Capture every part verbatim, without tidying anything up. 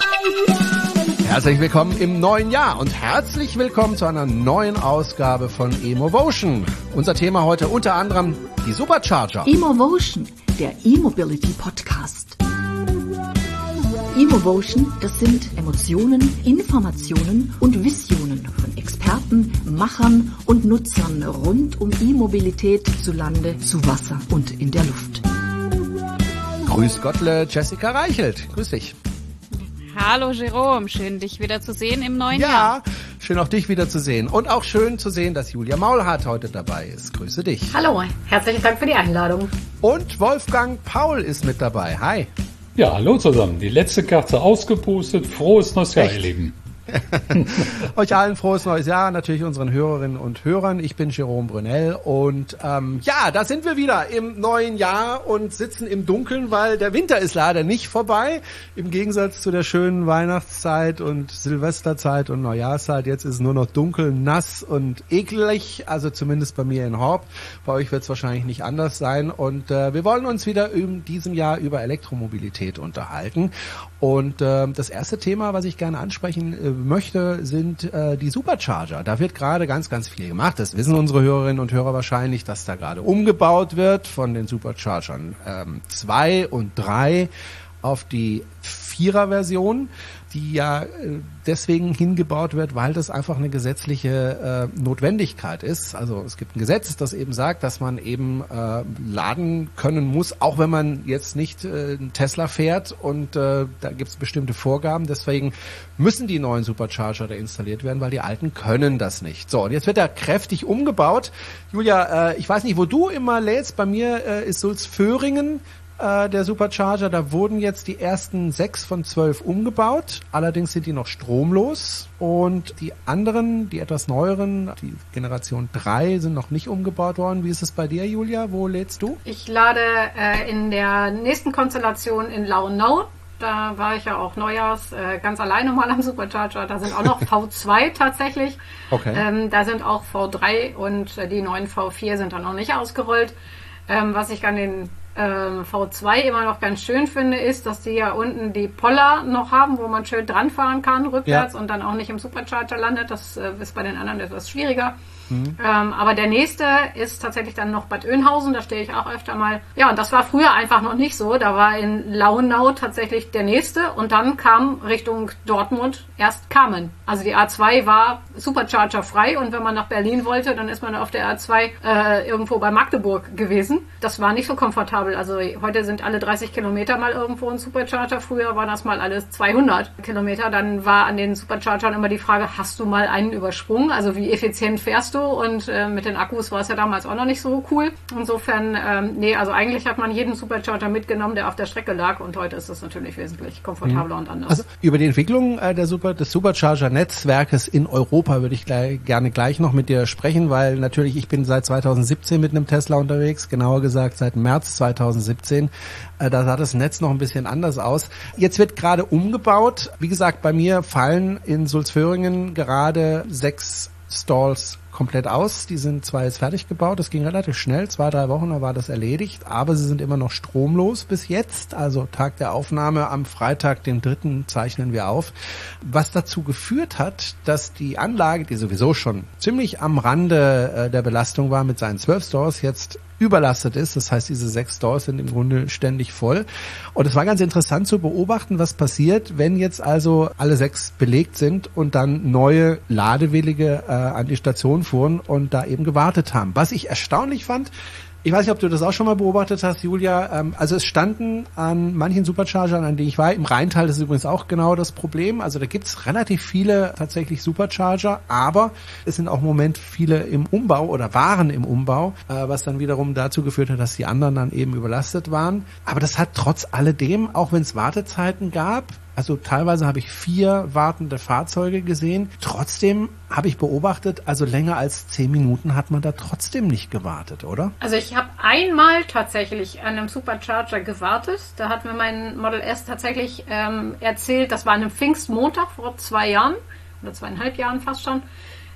Herzlich willkommen im neuen Jahr und herzlich willkommen zu einer neuen Ausgabe von eMoVotion. Unser Thema heute unter anderem die Supercharger. eMoVotion, der E-Mobility-Podcast. eMoVotion, das sind Emotionen, Informationen und Visionen von Experten, Machern und Nutzern rund um E-Mobilität zu Lande, zu Wasser und in der Luft. Grüß Gottle, Jessica Reichelt. Grüß dich. Hallo Jerome, schön dich wieder zu sehen im neuen ja, Jahr. Ja, schön auch dich wieder zu sehen. Und auch schön zu sehen, dass Julia Maulhardt heute dabei ist. Grüße dich. Hallo, herzlichen Dank für die Einladung. Und Wolfgang Paul ist mit dabei. Hi. Ja, hallo zusammen. Die letzte Kerze ausgepustet. Frohes neues Jahr, ihr Lieben. Euch allen frohes neues Jahr, natürlich unseren Hörerinnen und Hörern. Ich bin Jerome Brunel und ähm, ja, da sind wir wieder im neuen Jahr und sitzen im Dunkeln, weil der Winter ist leider nicht vorbei. Im Gegensatz zu der schönen Weihnachtszeit und Silvesterzeit und Neujahrszeit. Jetzt ist es nur noch dunkel, nass und eklig, also zumindest bei mir in Horb. Bei euch wird es wahrscheinlich nicht anders sein. Und äh, wir wollen uns wieder in diesem Jahr über Elektromobilität unterhalten. Und äh, das erste Thema, was ich gerne ansprechen äh, möchte, sind äh, die Supercharger. Da wird gerade ganz, ganz viel gemacht. Das wissen unsere Hörerinnen und Hörer wahrscheinlich, dass da gerade umgebaut wird von den Superchargern ähm, zwei und drei auf die Vierer-Version, die ja äh, deswegen hingebaut wird, weil das einfach eine gesetzliche äh, Notwendigkeit ist. Also es gibt ein Gesetz, das eben sagt, dass man eben äh, laden können muss, auch wenn man jetzt nicht äh, einen Tesla fährt und äh, da gibt es bestimmte Vorgaben. Deswegen müssen die neuen Supercharger da installiert werden, weil die alten können das nicht. So, und jetzt wird er kräftig umgebaut. Julia, äh, ich weiß nicht, wo du immer lädst. Bei mir äh, ist Sulzföhringen der Supercharger, da wurden jetzt die ersten sechs von zwölf umgebaut, allerdings sind die noch stromlos und die anderen, die etwas neueren, die Generation drei, sind noch nicht umgebaut worden. Wie ist es bei dir, Julia? Wo lädst du? Ich lade äh, in der nächsten Konstellation in Lauenau. Da war ich ja auch Neujahrs äh, ganz alleine mal am Supercharger. Da sind auch noch V zwei tatsächlich. Okay. Ähm, da sind auch V drei und äh, die neuen V vier sind dann noch nicht ausgerollt. Ähm, was ich an den ähm, V zwei immer noch ganz schön finde, ist, dass die ja unten die Poller noch haben, wo man schön dran fahren kann rückwärts, ja, und dann auch nicht im Supercharger landet. Das äh, ist bei den anderen etwas schwieriger. Mhm. Ähm, aber der nächste ist tatsächlich dann noch Bad Oeynhausen, da stehe ich auch öfter mal. Ja, und das war früher einfach noch nicht so. Da war in Lauenau tatsächlich der nächste und dann kam Richtung Dortmund erst Kamen. Also die A zwei war Supercharger frei und wenn man nach Berlin wollte, dann ist man auf der A zwei äh, irgendwo bei Magdeburg gewesen. Das war nicht so komfortabel. Also heute sind alle dreißig Kilometer mal irgendwo ein Supercharger. Früher war das mal alles zweihundert Kilometer. Dann war an den Superchargern immer die Frage, hast du mal einen übersprungen? Also wie effizient fährst du? Und äh, mit den Akkus war es ja damals auch noch nicht so cool. Insofern, ähm, nee, also eigentlich hat man jeden Supercharger mitgenommen, der auf der Strecke lag und heute ist es natürlich wesentlich komfortabler, mhm, und anders. Also über die Entwicklung äh, der Super, des Supercharger-Netzwerkes in Europa würde ich gleich, gerne gleich noch mit dir sprechen, weil natürlich ich bin seit zweitausendsiebzehn mit einem Tesla unterwegs, genauer gesagt seit März zweitausendsiebzehn. Äh, da sah das Netz noch ein bisschen anders aus. Jetzt wird gerade umgebaut. Wie gesagt, bei mir fallen in Sulzföhringen gerade sechs Stalls komplett aus. Die sind zwar jetzt fertig gebaut, das ging relativ schnell, zwei, drei Wochen, da war das erledigt, aber sie sind immer noch stromlos bis jetzt. Also Tag der Aufnahme am Freitag, den dritten, zeichnen wir auf. Was dazu geführt hat, dass die Anlage, die sowieso schon ziemlich am Rande äh, der Belastung war mit seinen zwölf Stores, jetzt überlastet ist. Das heißt, diese sechs Stores sind im Grunde ständig voll. Und es war ganz interessant zu beobachten, was passiert, wenn jetzt also alle sechs belegt sind und dann neue Ladewillige äh, an die Station fuhren und da eben gewartet haben. Was ich erstaunlich fand, ich weiß nicht, ob du das auch schon mal beobachtet hast, Julia. Ähm, also es standen an manchen Superchargern, an denen ich war, im Rheintal, das ist übrigens auch genau das Problem. Also da gibt's relativ viele tatsächlich Supercharger, aber es sind auch im Moment viele im Umbau oder waren im Umbau, äh, was dann wiederum dazu geführt hat, dass die anderen dann eben überlastet waren. Aber das hat trotz alledem, auch wenn es Wartezeiten gab, also teilweise habe ich vier wartende Fahrzeuge gesehen. Trotzdem habe ich beobachtet, also länger als zehn Minuten hat man da trotzdem nicht gewartet, oder? Also ich habe einmal tatsächlich an einem Supercharger gewartet. Da hat mir mein Model S tatsächlich ähm, erzählt, das war an einem Pfingstmontag vor zwei Jahren oder zweieinhalb Jahren fast schon.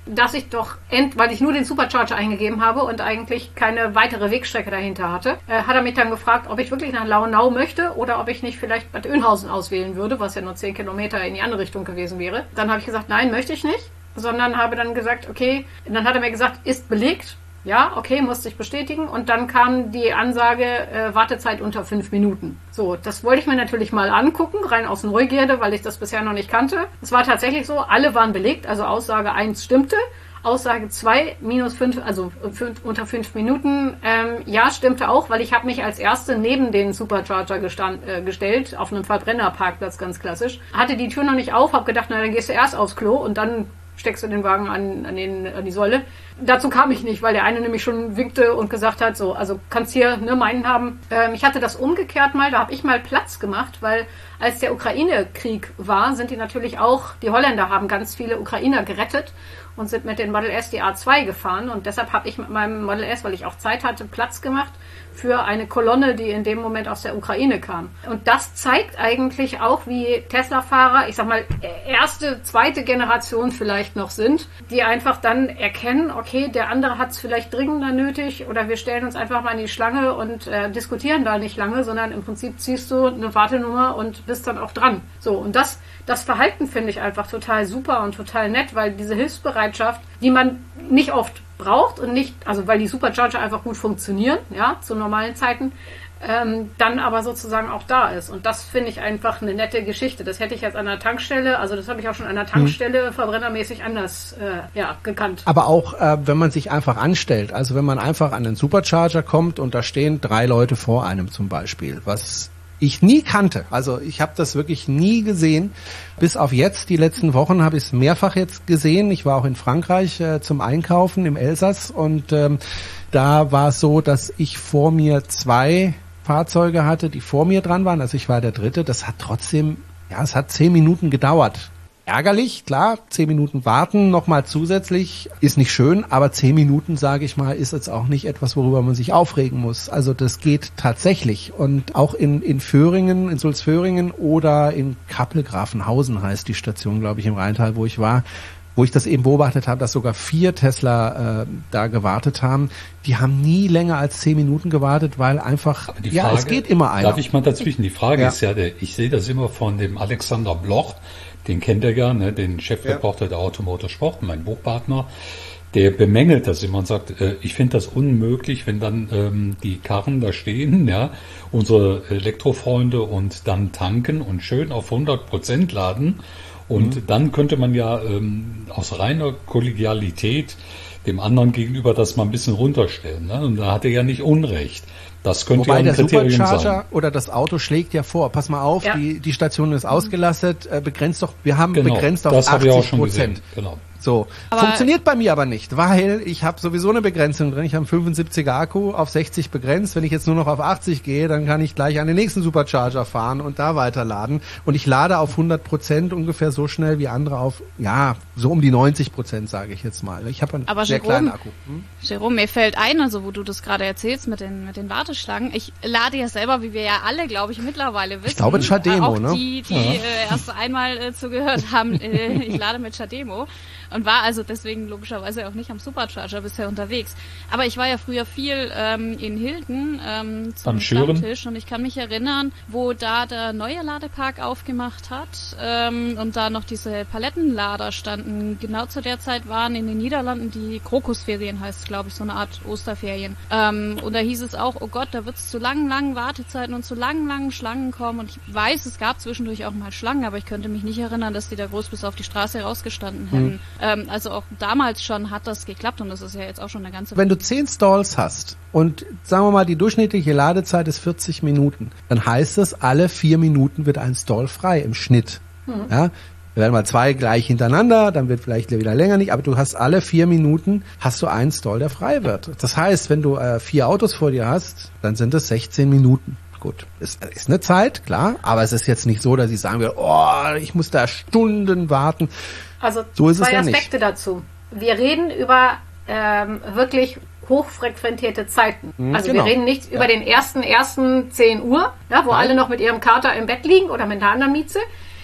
dass ich doch, end, weil ich nur den Supercharger eingegeben habe und eigentlich keine weitere Wegstrecke dahinter hatte, äh, hat er mich dann gefragt, ob ich wirklich nach Lauenau möchte oder ob ich nicht vielleicht Bad Oeynhausen auswählen würde, was ja nur zehn Kilometer in die andere Richtung gewesen wäre. Dann habe ich gesagt, nein, möchte ich nicht, sondern habe dann gesagt, okay, dann hat er mir gesagt, ist belegt. Ja, okay, musste ich bestätigen. Und dann kam die Ansage, äh, Wartezeit unter fünf Minuten. So, das wollte ich mir natürlich mal angucken, rein aus Neugierde, weil ich das bisher noch nicht kannte. Es war tatsächlich so, alle waren belegt, also Aussage eins stimmte. Aussage zwei, minus fünf, also fünf, unter fünf Minuten, ähm, ja, stimmte auch, weil ich habe mich als Erste neben den Supercharger gestand, äh, gestellt, auf einem Verbrennerparkplatz, ganz klassisch. Hatte die Tür noch nicht auf, habe gedacht, na, dann gehst du erst aufs Klo und dann steckst du den Wagen an, an, den, an die Säule. Dazu kam ich nicht, weil der eine nämlich schon winkte und gesagt hat, so, also kannst hier ne, meinen haben. Ähm, ich hatte das umgekehrt mal, da habe ich mal Platz gemacht, weil als der Ukraine-Krieg war, sind die natürlich auch, die Holländer haben ganz viele Ukrainer gerettet und sind mit den Model S die A zwei gefahren und deshalb habe ich mit meinem Model S, weil ich auch Zeit hatte, Platz gemacht für eine Kolonne, die in dem Moment aus der Ukraine kam. Und das zeigt eigentlich auch, wie Tesla-Fahrer, ich sag mal, erste, zweite Generation vielleicht noch sind, die einfach dann erkennen, okay, der andere hat es vielleicht dringender nötig oder wir stellen uns einfach mal in die Schlange und äh, diskutieren da nicht lange, sondern im Prinzip ziehst du eine Wartenummer und bist dann auch dran. So, und das, das Verhalten finde ich einfach total super und total nett, weil diese Hilfsbereitschaft, die man nicht oft braucht und nicht, also weil die Supercharger einfach gut funktionieren, ja, zu normalen Zeiten, ähm, dann aber sozusagen auch da ist. Und das finde ich einfach eine nette Geschichte. Das hätte ich jetzt an der Tankstelle, also das habe ich auch schon an der Tankstelle hm. verbrennermäßig anders äh, ja, gekannt. Aber auch, äh, wenn man sich einfach anstellt, also wenn man einfach an den Supercharger kommt und da stehen drei Leute vor einem zum Beispiel, was ich nie kannte. Also ich habe das wirklich nie gesehen. Bis auf jetzt, die letzten Wochen, habe ich es mehrfach jetzt gesehen. Ich war auch in Frankreich äh, zum Einkaufen im Elsass und ähm, da war es so, dass ich vor mir zwei Fahrzeuge hatte, die vor mir dran waren. Also ich war der Dritte. Das hat trotzdem, ja, es hat zehn Minuten gedauert. Ärgerlich, klar, zehn Minuten warten, nochmal zusätzlich, ist nicht schön, aber zehn Minuten, sage ich mal, ist jetzt auch nicht etwas, worüber man sich aufregen muss. Also das geht tatsächlich. Und auch in, in Föhringen, in Sulzföhringen oder in Kappel-Grafenhausen heißt die Station, glaube ich, im Rheintal, wo ich war, wo ich das eben beobachtet habe, dass sogar vier Tesla äh, da gewartet haben. Die haben nie länger als zehn Minuten gewartet, weil einfach, die ja, Frage, es geht immer einer. Darf ich mal dazwischen? Die Frage ja. ist ja, der, ich sehe das immer von dem Alexander Bloch, den kennt er ja, ne, den Chefreporter ja. der Automotor Sport, mein Buchpartner, der bemängelt das immer und sagt, äh, ich finde das unmöglich, wenn dann ähm, die Karren da stehen, ja, unsere Elektrofreunde und dann tanken und schön auf hundert Prozent laden und mhm. dann könnte man ja ähm, aus reiner Kollegialität dem anderen gegenüber das mal ein bisschen runterstellen, ne? Und da hat er ja nicht Unrecht. Das könnte Wobei ja ein der Kriterium Supercharger sein. oder das Auto schlägt ja vor, pass mal auf, ja. die, die Station ist ausgelastet, äh, begrenzt doch, wir haben Genau, begrenzt auf das habe ich auch achtzig schon Prozent. gesehen. Genau. So, Aber funktioniert bei mir aber nicht, weil ich habe sowieso eine Begrenzung drin. Ich habe einen fünfundsiebziger Akku auf sechzig begrenzt. Wenn ich jetzt nur noch auf achtzig gehe, dann kann ich gleich an den nächsten Supercharger fahren und da weiterladen. Und ich lade auf hundert Prozent ungefähr so schnell wie andere auf, ja, so um die neunzig Prozent, sage ich jetzt mal. Ich habe einen Aber sehr Jerome, kleinen Akku. Hm? Jerome, mir fällt ein, also wo du das gerade erzählst mit den mit den Warteschlangen. Ich lade ja selber, wie wir ja alle, glaube ich, mittlerweile wissen. Ich glaube, mit Chademo, auch ne? die, die ja. äh, erst einmal äh, zugehört haben, äh, ich lade mit Chademo und war also deswegen logischerweise auch nicht am Supercharger bisher unterwegs. Aber ich war ja früher viel ähm, in Hilden ähm, zum Stammtisch und ich kann mich erinnern, wo da der neue Ladepark aufgemacht hat ähm, und da noch diese Palettenlader standen. Genau zu der Zeit waren in den Niederlanden die Krokusferien, heißt es, glaube ich, so eine Art Osterferien. Ähm, und da hieß es auch, oh Gott, da wird es zu langen, langen Wartezeiten und zu langen, langen Schlangen kommen. Und ich weiß, es gab zwischendurch auch mal Schlangen, aber ich könnte mich nicht erinnern, dass die da groß bis auf die Straße rausgestanden hätten. Mhm. Ähm, also auch damals schon hat das geklappt und das ist ja jetzt auch schon eine ganze... Wenn du zehn Stalls hast und sagen wir mal, die durchschnittliche Ladezeit ist vierzig Minuten, dann heißt es, alle vier Minuten wird ein Stall frei im Schnitt. Mhm. Ja, wir werden mal zwei gleich hintereinander, dann wird vielleicht wieder länger nicht, aber du hast alle vier Minuten, hast du einen Stall, der frei wird. Das heißt, wenn du äh, vier Autos vor dir hast, dann sind es sechzehn Minuten. Gut, es ist eine Zeit, klar, aber es ist jetzt nicht so, dass ich sagen will, oh, ich muss da Stunden warten. Also so ist zwei es ja Aspekte nicht. dazu. Wir reden über ähm, wirklich hochfrequentierte Zeiten. Mhm, also genau. wir reden nicht ja. über den ersten, ersten zehn Uhr, ja, wo Nein. alle noch mit ihrem Kater im Bett liegen oder mit einer anderen Mieze.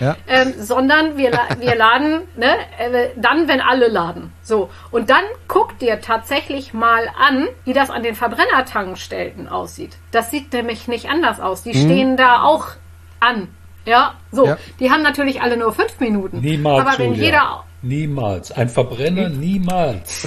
Ja. Ähm, sondern wir, wir laden, ne, äh, dann, wenn alle laden. So. Und dann guck dir tatsächlich mal an, wie das an den Verbrennertankstellen aussieht. Das sieht nämlich nicht anders aus. Die mhm. stehen da auch an. Ja, so. Ja. Die haben natürlich alle nur fünf Minuten. Niemals, aber wenn Julia. jeder Niemals. Ein Verbrenner niemals.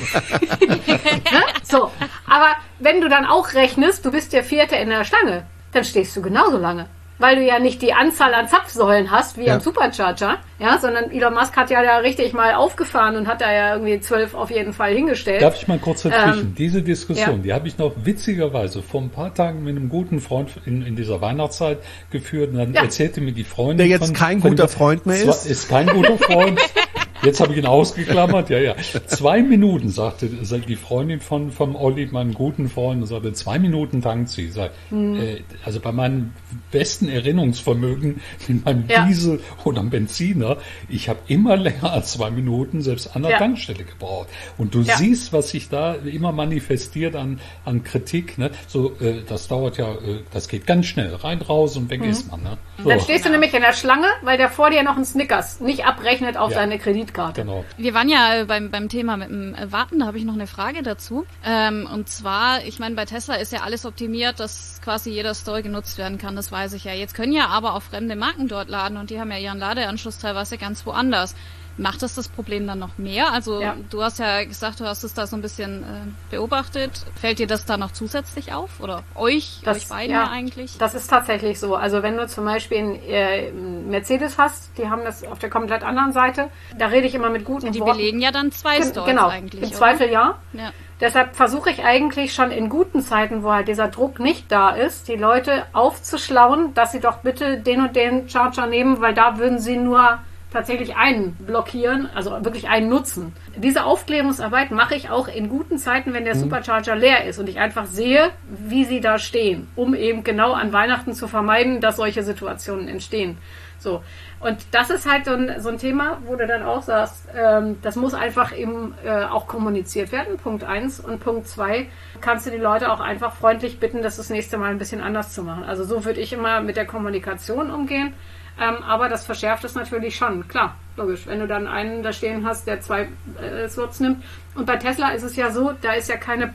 So, aber wenn du dann auch rechnest, du bist der Vierte in der Schlange, dann stehst du genauso lange. Weil du ja nicht die Anzahl an Zapfsäulen hast, wie ja. am Supercharger, ja, sondern Elon Musk hat ja da richtig mal aufgefahren und hat da ja irgendwie zwölf auf jeden Fall hingestellt. Darf ich mal kurz dazwischen? Ähm, Diese Diskussion, ja. die habe ich noch witzigerweise vor ein paar Tagen mit einem guten Freund in, in dieser Weihnachtszeit geführt und dann ja. erzählte mir die Freundin... Der jetzt von, kein von, guter Freund mehr ist? Ist kein guter Freund. Jetzt habe ich ihn ausgeklammert, ja, ja. Zwei Minuten, sagte die Freundin von vom Olli, meinem guten Freund, und sagte, zwei Minuten tankt sie. Sag, hm. äh, also bei meinem besten Erinnerungsvermögen in meinem ja. Diesel oder Benziner, ich habe immer länger als zwei Minuten selbst an der ja. Tankstelle gebraucht. Und du ja. siehst, was sich da immer manifestiert an an Kritik. Ne? So, äh, das dauert ja, äh, das geht ganz schnell, rein, raus und weg mhm. ist man. Ne? So. Dann stehst du nämlich in der Schlange, weil der vor dir noch einen Snickers nicht abrechnet auf ja. seine Kreditkarte. Genau. Wir waren ja beim beim Thema mit dem Warten, da habe ich noch eine Frage dazu. Ähm, und zwar, ich meine, bei Tesla ist ja alles optimiert, dass quasi jeder Store genutzt werden kann, das weiß ich ja. Jetzt können ja aber auch fremde Marken dort laden und die haben ja ihren Ladeanschluss teilweise ganz woanders. Macht das das Problem dann noch mehr? Also ja. du hast ja gesagt, du hast es da so ein bisschen äh, beobachtet. Fällt dir das da noch zusätzlich auf? Oder euch, das, euch beiden ja, ja eigentlich? Das ist tatsächlich so. Also wenn du zum Beispiel einen äh, Mercedes hast, die haben das auf der komplett anderen Seite, da rede ich immer mit guten ja, die Worten. Die belegen ja dann zwei Gen- Stores genau, eigentlich, im Zweifel ja. ja. Deshalb versuche ich eigentlich schon in guten Zeiten, wo halt dieser Druck nicht da ist, die Leute aufzuschlauen, dass sie doch bitte den und den Charger nehmen, weil da würden sie nur tatsächlich einen blockieren, also wirklich einen nutzen. Diese Aufklärungsarbeit mache ich auch in guten Zeiten, wenn der mhm. Supercharger leer ist und ich einfach sehe, wie sie da stehen, um eben genau an Weihnachten zu vermeiden, dass solche Situationen entstehen. So. Und das ist halt so ein, so ein Thema, wo du dann auch sagst, ähm, das muss einfach eben äh, auch kommuniziert werden, Punkt eins. Und Punkt zwei, kannst du die Leute auch einfach freundlich bitten, das das nächste Mal ein bisschen anders zu machen. Also so würde ich immer mit der Kommunikation umgehen. Ähm, aber das verschärft es natürlich schon, klar, logisch. Wenn du dann einen da stehen hast, der zwei äh, Slots nimmt. Und bei Tesla ist es ja so, da ist ja keine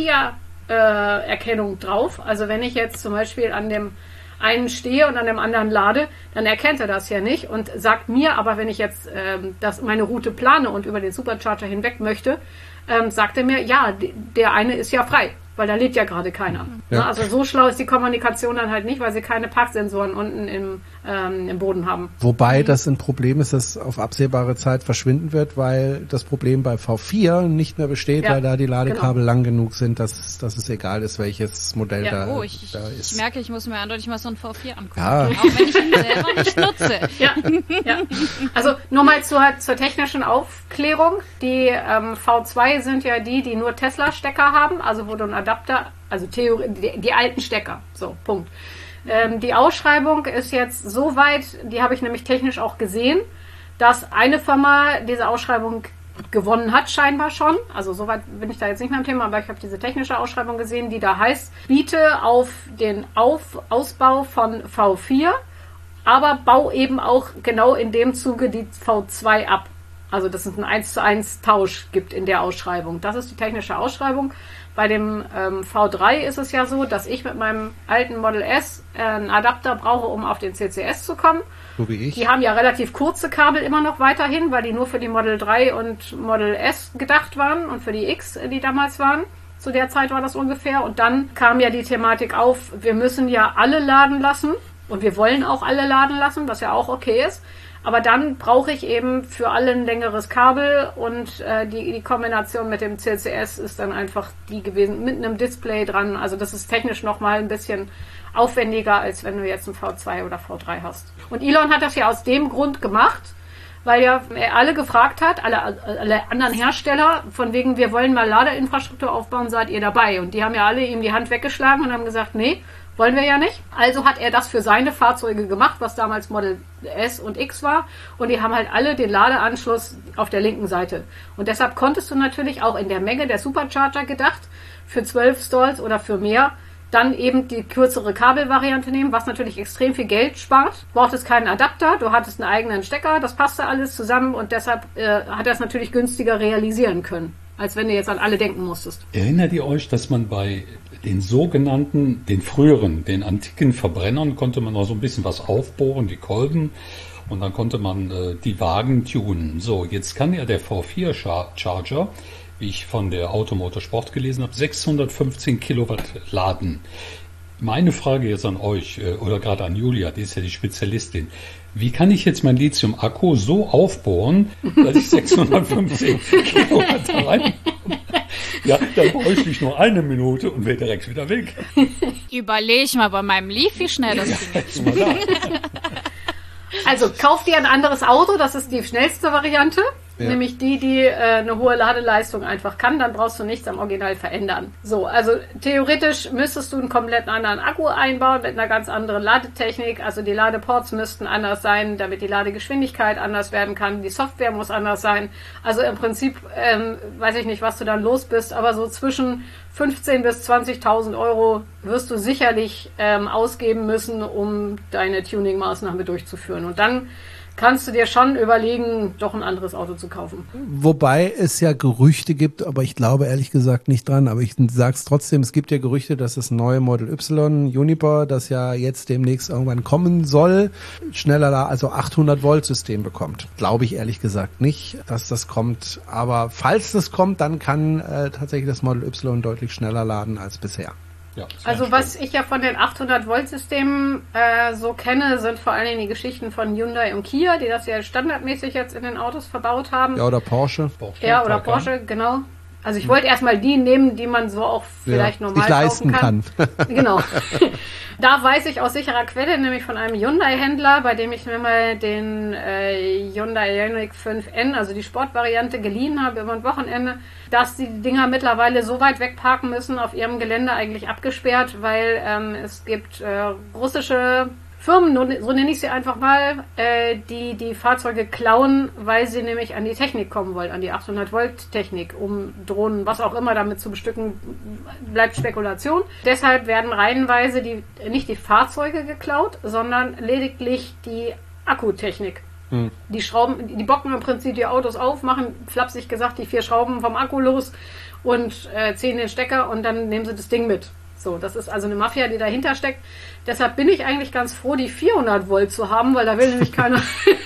Parkier-Erkennung äh, drauf. Also wenn ich jetzt zum Beispiel an dem einen stehe und an dem anderen lade, dann erkennt er das ja nicht und sagt mir aber, wenn ich jetzt ähm, das, meine Route plane und über den Supercharger hinweg möchte, ähm, sagt er mir, ja, d- der eine ist ja frei, weil da lädt ja gerade keiner. Ja. Also so schlau ist die Kommunikation dann halt nicht, weil sie keine Parksensoren unten im, ähm, im Boden haben. Wobei das ein Problem ist, das auf absehbare Zeit verschwinden wird, weil das Problem bei V vier nicht mehr besteht, ja, weil da die Ladekabel genau. lang genug sind, dass, dass es egal ist, welches Modell ja, da, oh, ich, da ist. Ich merke, ich muss mir eindeutig mal so ein V vier angucken. Ja. Auch wenn ich ihn selber nicht nutze. Ja, ja. Also nur mal zur, zur technischen Aufklärung. Die ähm, V zwei sind ja die, die nur Tesla-Stecker haben, also wo du einen Adapter, also Theorie, die, die alten Stecker, so, Punkt. Ähm, die Ausschreibung ist jetzt so weit, die habe ich nämlich technisch auch gesehen, dass eine Firma diese Ausschreibung gewonnen hat, scheinbar schon. Also soweit bin ich da jetzt nicht mehr im Thema, aber ich habe diese technische Ausschreibung gesehen, die da heißt, biete auf den auf Ausbau von V vier, aber bau eben auch genau in dem Zuge die V zwei ab. Also dass es einen eins zu eins Tausch gibt in der Ausschreibung. Das ist die technische Ausschreibung. Bei dem ähm, V drei ist es ja so, dass ich mit meinem alten Model S äh, einen Adapter brauche, um auf den C C S zu kommen. So wie ich. Die haben ja relativ kurze Kabel immer noch weiterhin, weil die nur für die Model drei und Model S gedacht waren und für die X, die damals waren. Zu der Zeit war das ungefähr. Und dann kam ja die Thematik auf, wir müssen ja alle laden lassen. Und wir wollen auch alle laden lassen, was ja auch okay ist. Aber dann brauche ich eben für alle ein längeres Kabel und äh, die, die Kombination mit dem C C S ist dann einfach die gewesen, mit einem Display dran. Also das ist technisch nochmal ein bisschen aufwendiger, als wenn du jetzt ein V zwei oder V drei hast. Und Elon hat das ja aus dem Grund gemacht, weil ja er alle gefragt hat, alle, alle anderen Hersteller, von wegen, wir wollen mal Ladeinfrastruktur aufbauen, seid ihr dabei? Und die haben ja alle ihm die Hand weggeschlagen und haben gesagt, nee, wollen wir ja nicht. Also hat er das für seine Fahrzeuge gemacht, was damals Model S und X war. Und die haben halt alle den Ladeanschluss auf der linken Seite. Und deshalb konntest du natürlich auch in der Menge der Supercharger gedacht, für zwölf Stalls oder für mehr, dann eben die kürzere Kabelvariante nehmen, was natürlich extrem viel Geld spart. Braucht es keinen Adapter, du hattest einen eigenen Stecker, das passte alles zusammen und deshalb äh, hat er es natürlich günstiger realisieren können, als wenn du jetzt an alle denken musstest. Erinnert ihr euch, dass man bei den sogenannten, den früheren, den antiken Verbrennern konnte man noch so ein bisschen was aufbohren, die Kolben, und dann konnte man äh, die Wagen tunen. So, jetzt kann ja der V vier Charger, wie ich von der Automotor Sport gelesen habe, sechshundertfünfzehn Kilowatt laden. Meine Frage jetzt an euch äh, oder gerade an Julia, die ist ja die Spezialistin. Wie kann ich jetzt mein Lithium-Akku so aufbohren, dass ich sechshundertfünfzehn Kilowatt rein? Ja, dann bräuchte ich nur eine Minute und wäre direkt wieder weg. Überleg mal bei meinem Leaf, wie schnell das ging. Ja, Also kauf dir ein anderes Auto, das ist die schnellste Variante. Ja. Nämlich die, die äh, eine hohe Ladeleistung einfach kann, dann brauchst du nichts am Original verändern. So, also theoretisch müsstest du einen komplett anderen Akku einbauen mit einer ganz anderen Ladetechnik. Also die Ladeports müssten anders sein, damit die Ladegeschwindigkeit anders werden kann. Die Software muss anders sein. Also im Prinzip, ähm, weiß ich nicht, was du dann los bist, aber so zwischen fünfzehntausend bis zwanzigtausend Euro wirst du sicherlich ähm, ausgeben müssen, um deine Tuning-Maßnahme durchzuführen. Und dann kannst du dir schon überlegen, doch ein anderes Auto zu kaufen. Wobei es ja Gerüchte gibt, aber ich glaube ehrlich gesagt nicht dran, aber ich sag's trotzdem, es gibt ja Gerüchte, dass das neue Model Y, Juniper, das ja jetzt demnächst irgendwann kommen soll, schneller, also achthundert Volt System bekommt. Glaube ich ehrlich gesagt nicht, dass das kommt, aber falls das kommt, dann kann äh, tatsächlich das Model Y deutlich schneller laden als bisher. Ja, also was ich ja von den achthundert Volt Systemen äh, so kenne, sind vor allen Dingen die Geschichten von Hyundai und Kia, die das ja standardmäßig jetzt in den Autos verbaut haben. Ja, oder Porsche. Porsche Ja, oder Porsche, genau. Also ich wollte erstmal die nehmen, die man so auch vielleicht ja, normal sich leisten kaufen kann. kann. Genau. Da weiß ich aus sicherer Quelle, nämlich von einem Hyundai-Händler, bei dem ich mir mal den äh, Hyundai Ioniq fünf N, also die Sportvariante, geliehen habe über ein Wochenende, dass die Dinger mittlerweile so weit wegparken müssen, auf ihrem Gelände eigentlich abgesperrt, weil ähm, es gibt äh, russische Firmen, so nenne ich sie einfach mal, äh, die die Fahrzeuge klauen, weil sie nämlich an die Technik kommen wollen, an die achthundert Volt Technik, um Drohnen, was auch immer damit zu bestücken, bleibt Spekulation. Deshalb werden reihenweise die, nicht die Fahrzeuge geklaut, sondern lediglich die Akkutechnik. Hm. Die Schrauben, die bocken im Prinzip die Autos auf, machen flapsig gesagt die vier Schrauben vom Akku los und äh, ziehen den Stecker und dann nehmen sie das Ding mit. So, das ist also eine Mafia, die dahinter steckt. Deshalb bin ich eigentlich ganz froh, die vierhundert Volt zu haben, weil da will nämlich keiner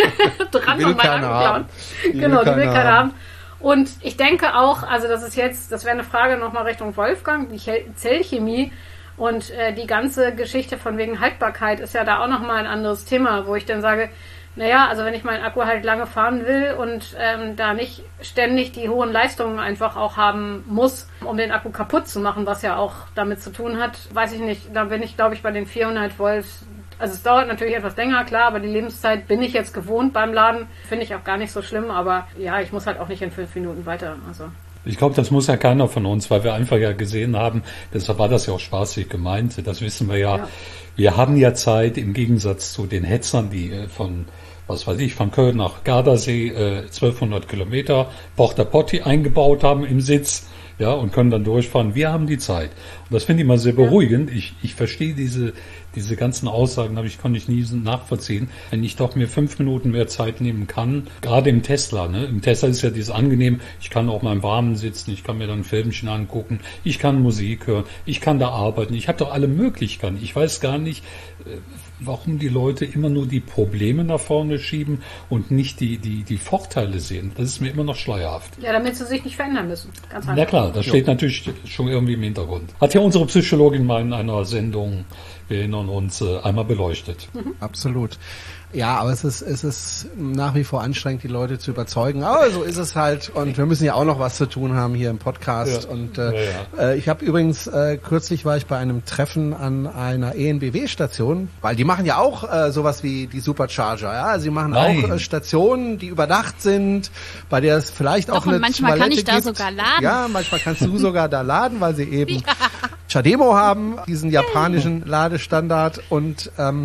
dran an meinen Akku klauen. Genau, die will keiner haben. haben. Und ich denke auch, also das ist jetzt, das wäre eine Frage nochmal Richtung Wolfgang, die Zellchemie und äh, die ganze Geschichte von wegen Haltbarkeit ist ja da auch nochmal ein anderes Thema, wo ich dann sage, naja, also wenn ich meinen Akku halt lange fahren will und ähm, da nicht ständig die hohen Leistungen einfach auch haben muss, um den Akku kaputt zu machen, was ja auch damit zu tun hat, weiß ich nicht, da bin ich, glaube ich, bei den vierhundert Volt, also es dauert natürlich etwas länger, klar, aber die Lebenszeit bin ich jetzt gewohnt beim Laden, finde ich auch gar nicht so schlimm, aber ja, ich muss halt auch nicht in fünf Minuten weiter, also... Ich glaube, das muss ja keiner von uns, weil wir einfach ja gesehen haben, deshalb war das ja auch spaßig gemeint, das wissen wir ja. ja. Wir haben ja Zeit, im Gegensatz zu den Hetzern, die äh, von, was weiß ich, von Köln nach Gardasee äh, zwölfhundert Kilometer Porta Potti eingebaut haben im Sitz, ja, und können dann durchfahren. Wir haben die Zeit. Und das finde ich mal sehr beruhigend. Ja. Ich, ich verstehe diese, diese ganzen Aussagen, aber ich konnte ich nie nachvollziehen. Wenn ich doch mir fünf Minuten mehr Zeit nehmen kann, gerade im Tesla, ne? Im Tesla ist ja dieses angenehm, ich kann auch mal im Warmen sitzen, ich kann mir dann ein Filmchen angucken, ich kann Musik hören, ich kann da arbeiten, ich habe doch alle Möglichkeiten. Ich weiß gar nicht, warum die Leute immer nur die Probleme nach vorne schieben und nicht die, die, die Vorteile sehen. Das ist mir immer noch schleierhaft. Ja, damit sie sich nicht verändern müssen. Ganz einfach. Na klar, das steht ja. natürlich schon irgendwie im Hintergrund. Hat ja unsere Psychologin mal in einer Sendung, wir erinnern uns, einmal beleuchtet. Mhm. Absolut. Ja, aber es ist, es ist nach wie vor anstrengend, die Leute zu überzeugen. Aber so ist es halt. Und wir müssen ja auch noch was zu tun haben hier im Podcast. Ja. Und äh, ja, ja. Äh, ich habe übrigens, äh, kürzlich war ich bei einem Treffen an einer E N B W-Station, weil die machen ja auch äh, sowas wie die Supercharger. Ja, sie machen Nein. auch äh, Stationen, die überdacht sind, bei der es vielleicht Doch, auch eine und manchmal Toilette kann ich da gibt. sogar laden. Ja, manchmal kannst du sogar da laden, weil sie eben ja. Chademo haben, diesen japanischen Ladestandard. Und ähm,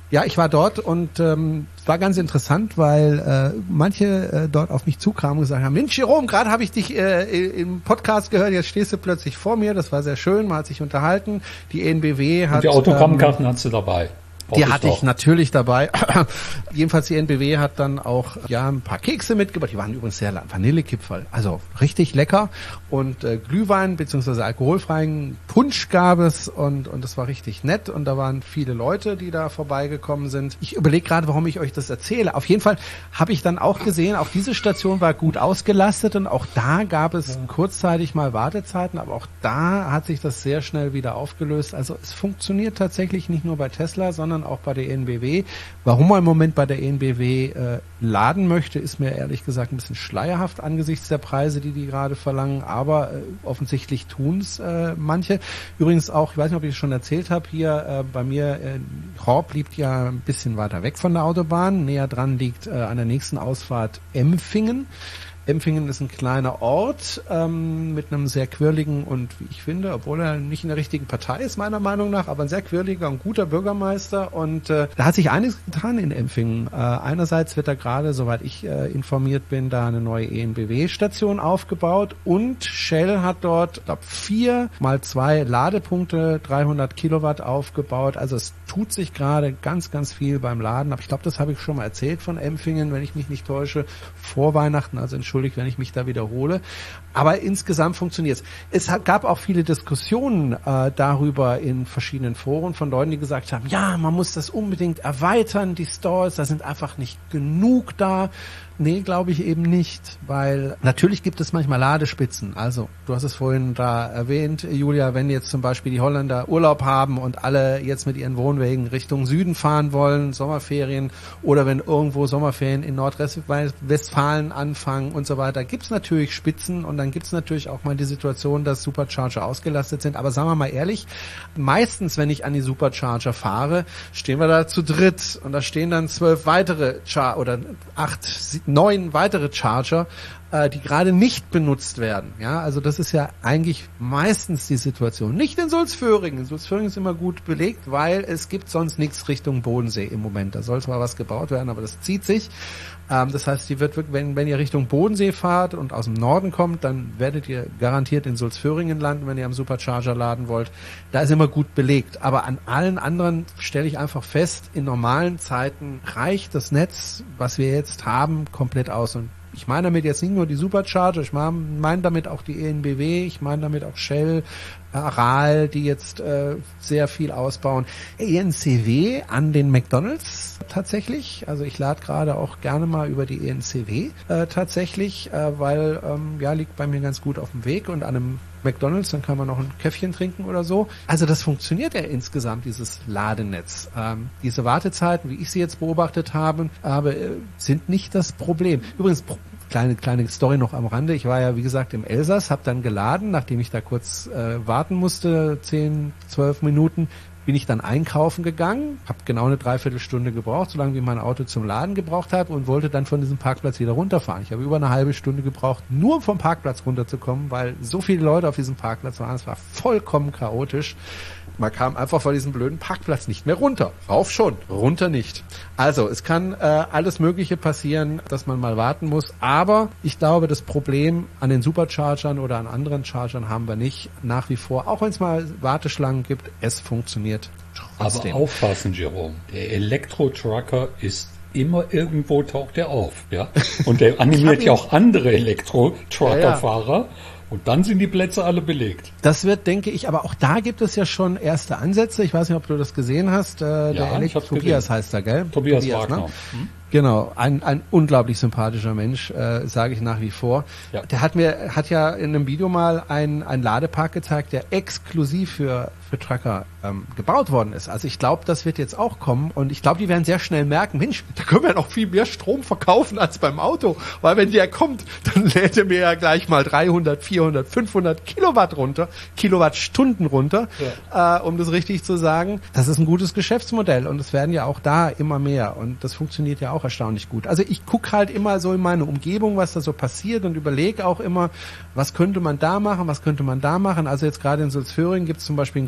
Ja, ich war dort und ähm, es war ganz interessant, weil äh, manche äh, dort auf mich zukamen und gesagt haben, Mensch, Jerome, gerade habe ich dich äh, im Podcast gehört, jetzt stehst du plötzlich vor mir. Das war sehr schön, man hat sich unterhalten. Die E N B W hat... Und die Autogrammkarten ähm, hast du dabei? Die hatte ich natürlich dabei. Jedenfalls die E N B W hat dann auch ja ein paar Kekse mitgebracht. Die waren übrigens sehr Vanillekipferl. Also richtig lecker. Und äh, Glühwein bzw. alkoholfreien Punsch gab es und und das war richtig nett. Und da waren viele Leute, die da vorbeigekommen sind. Ich überlege gerade, warum ich euch das erzähle. Auf jeden Fall habe ich dann auch gesehen, auch diese Station war gut ausgelastet und auch da gab es ja. kurzzeitig mal Wartezeiten, aber auch da hat sich das sehr schnell wieder aufgelöst. Also es funktioniert tatsächlich nicht nur bei Tesla, sondern auch bei der E N B W. Warum man im Moment bei der E N B W äh, laden möchte, ist mir ehrlich gesagt ein bisschen schleierhaft angesichts der Preise, die die gerade verlangen, aber äh, offensichtlich tun es äh, manche. Übrigens auch, ich weiß nicht, ob ich es schon erzählt habe, hier äh, bei mir, äh, Horb liegt ja ein bisschen weiter weg von der Autobahn, näher dran liegt äh, an der nächsten Ausfahrt Empfingen. Empfingen ist ein kleiner Ort ähm, mit einem sehr quirligen und, wie ich finde, obwohl er nicht in der richtigen Partei ist, meiner Meinung nach, aber ein sehr quirliger und guter Bürgermeister. Und äh, da hat sich einiges getan in Empfingen. Äh, einerseits wird da gerade, soweit ich äh, informiert bin, da eine neue E N B W-Station aufgebaut und Shell hat dort, ich glaube, vier mal zwei Ladepunkte, dreihundert Kilowatt aufgebaut. Also es tut sich gerade ganz, ganz viel beim Laden. Aber ich glaube, das habe ich schon mal erzählt von Empfingen, wenn ich mich nicht täusche, vor Weihnachten, also Entschuldigung, wenn ich mich da wiederhole. Aber insgesamt funktioniert es. Es hat, gab auch viele Diskussionen äh, darüber in verschiedenen Foren von Leuten, die gesagt haben, ja, man muss das unbedingt erweitern, die Stores, da sind einfach nicht genug da. Nee, glaube ich eben nicht, weil natürlich gibt es manchmal Ladespitzen. Also, du hast es vorhin da erwähnt, Julia, wenn jetzt zum Beispiel die Holländer Urlaub haben und alle jetzt mit ihren Wohnwegen Richtung Süden fahren wollen, Sommerferien, oder wenn irgendwo Sommerferien in Nordrhein-Westfalen anfangen und so weiter, gibt's natürlich Spitzen und dann gibt's natürlich auch mal die Situation, dass Supercharger ausgelastet sind. Aber sagen wir mal ehrlich, meistens, wenn ich an die Supercharger fahre, stehen wir da zu dritt und da stehen dann zwölf weitere Char- oder acht, neun weitere Charger, äh, die gerade nicht benutzt werden. Ja, also das ist ja eigentlich meistens die Situation. Nicht in Sulzföhringen. In Sulzföhringen ist immer gut belegt, weil es gibt sonst nichts Richtung Bodensee im Moment. Da soll zwar was gebaut werden, aber das zieht sich. Ähm, das heißt, die wird, wenn, wenn ihr Richtung Bodensee fahrt und aus dem Norden kommt, dann werdet ihr garantiert in Sulzföhringen landen, wenn ihr am Supercharger laden wollt. Da ist immer gut belegt. Aber an allen anderen stelle ich einfach fest, in normalen Zeiten reicht das Netz, was wir jetzt haben, komplett aus. Und ich meine damit jetzt nicht nur die Supercharger, ich meine damit auch die E N B W, ich meine damit auch Shell, Aral, die jetzt äh, sehr viel ausbauen. E N C W an den McDonalds tatsächlich. Also ich lade gerade auch gerne mal über die E N C W äh, tatsächlich, äh, weil ähm, ja liegt bei mir ganz gut auf dem Weg und an einem McDonalds, dann kann man noch ein Käffchen trinken oder so. Also das funktioniert ja insgesamt, dieses Ladenetz. Ähm, diese Wartezeiten, wie ich sie jetzt beobachtet habe, habe äh, sind nicht das Problem. Übrigens, kleine kleine Story noch am Rande. Ich war ja, wie gesagt, im Elsass, habe dann geladen, nachdem ich da kurz äh, warten musste, zehn, zwölf Minuten, bin ich dann einkaufen gegangen, habe genau eine Dreiviertelstunde gebraucht, so lange wie mein Auto zum Laden gebraucht hat und wollte dann von diesem Parkplatz wieder runterfahren. Ich habe über eine halbe Stunde gebraucht, nur vom Parkplatz runterzukommen, weil so viele Leute auf diesem Parkplatz waren. Es war vollkommen chaotisch. Man kam einfach von diesem blöden Parkplatz nicht mehr runter. Rauf schon, runter nicht. Also es kann äh, alles Mögliche passieren, dass man mal warten muss. Aber ich glaube, das Problem an den Superchargern oder an anderen Chargern haben wir nicht. Nach wie vor, auch wenn es mal Warteschlangen gibt, es funktioniert trotzdem. Aber aufpassen, Jerome. Der Elektro-Trucker ist immer irgendwo taucht er auf, ja. Und der animiert ja auch andere Elektro-Trucker-Fahrer. Ja, ja. Und dann sind die Plätze alle belegt. Das wird, denke ich, aber auch da gibt es ja schon erste Ansätze. Ich weiß nicht, ob du das gesehen hast. Äh, ja, der Elektro Tobias heißt er, gell? Tobias, Tobias Wagner. Ne? Hm? Genau, ein, ein unglaublich sympathischer Mensch, äh, sage ich nach wie vor. Ja. Der hat mir, hat ja in einem Video mal ein, ein Ladepark gezeigt, der exklusiv für, für Trucker ähm, gebaut worden ist. Also ich glaube, das wird jetzt auch kommen und ich glaube, die werden sehr schnell merken, Mensch, da können wir noch viel mehr Strom verkaufen als beim Auto, weil wenn der kommt, dann lädt er mir ja gleich mal dreihundert, vierhundert, fünfhundert Kilowatt runter, Kilowattstunden runter, ja. äh, um das richtig zu sagen. Das ist ein gutes Geschäftsmodell und es werden ja auch da immer mehr und das funktioniert ja auch erstaunlich gut. Also ich gucke halt immer so in meine Umgebung, was da so passiert und überlege auch immer, was könnte man da machen, was könnte man da machen. Also jetzt gerade in Sulzföhringen gibt es zum Beispiel einen